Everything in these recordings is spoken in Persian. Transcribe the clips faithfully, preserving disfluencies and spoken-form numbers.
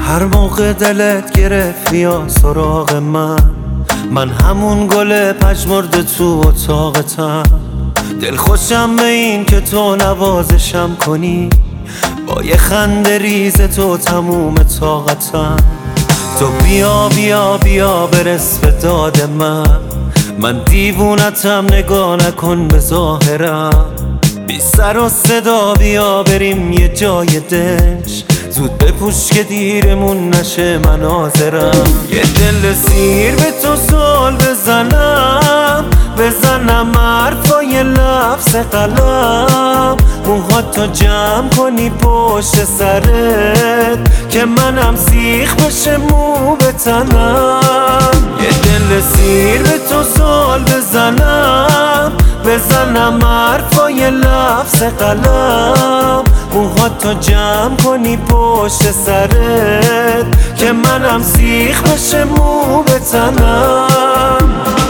هر موقع دلت گرفت بیا سراغ من، من همون گل پژمرده تو اتاقتم. دل خوشم به این که تو نوازشم کنی، با یه خنده ریز تو تموم طاقتم. تو بیا بیا بیا برس به داد من، من دیوونتم نگاه نکن به ظاهرم. بی سر و صدا بیا بریم یه جای دنج، زود بپوش که دیرمون نشه مناظرم. یه دل سیر به تو سال بزنم، بزنم حرفای لفظ قلم. موهاتو جمع کنی پشت سرت که منم سیخ بشه مو به تنم. یه دل سیر به تو سال بزنم، بزنم حرفای لفظ قلم. موهاتو جمع کنی پشت سرت که منم سیخ بشه مو به تنم.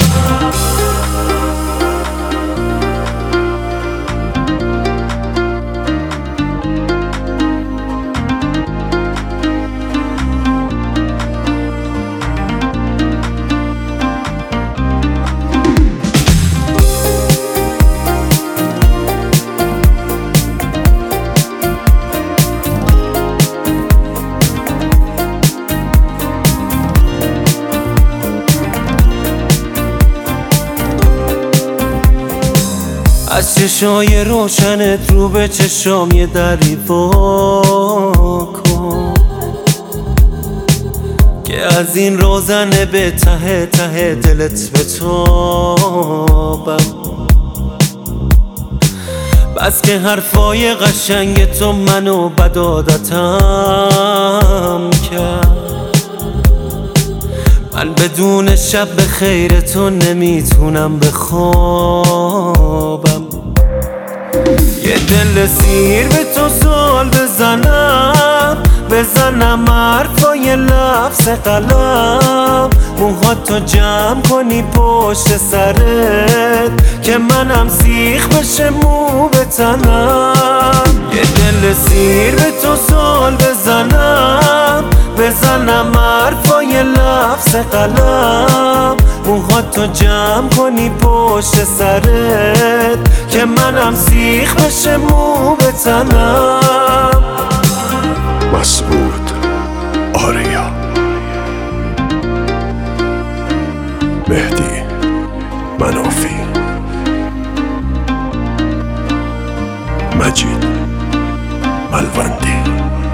از چشای روشنت رو به چشام یه دری وا کن که از این روزنه به ته ته دلت بتابم. بس که حرفای قشنگ تو منو بد عادتم کرد، من بدون شب به خیر تو نمیتونم بخوابم. یه دل سیر به تو سال بزنم، بزنم حرفای لفظ قلم. موهاتو جمع کنی پشت سرت که منم سیخ بشه مو به تنم. یه دل سیر به تو سال بزنم، بزنم حرفای لفظ قلم. موهاتو جمع کنی پشت سرت که منم سیخ بشه مو به تنم. مسعود آریا، مهدی منافی، مجید ملوندی.